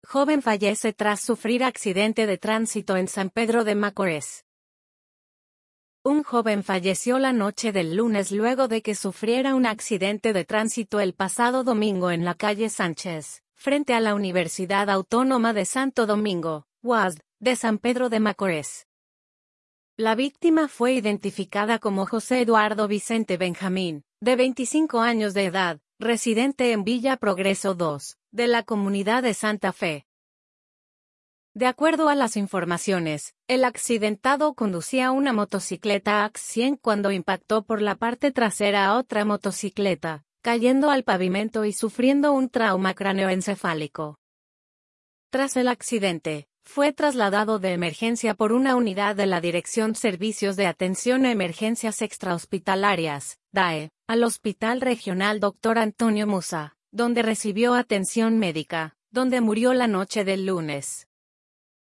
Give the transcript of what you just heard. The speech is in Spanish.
Joven fallece tras sufrir accidente de tránsito en San Pedro de Macorís. Un joven falleció la noche del lunes luego de que sufriera un accidente de tránsito el pasado domingo en la calle Sánchez, frente a la Universidad Autónoma de Santo Domingo, UASD, de San Pedro de Macorís. La víctima fue identificada como José Eduardo Vicente Benjamín, de 25 años de edad, residente en Villa Progreso 2, de la comunidad de Santa Fe. De acuerdo a las informaciones, el accidentado conducía una motocicleta AX 100 cuando impactó por la parte trasera a otra motocicleta, cayendo al pavimento y sufriendo un trauma cráneoencefálico. Tras el accidente, fue trasladado de emergencia por una unidad de la Dirección Servicios de Atención a Emergencias Extrahospitalarias, DAE, al Hospital Regional Dr. Antonio Musa, donde recibió atención médica, donde murió la noche del lunes.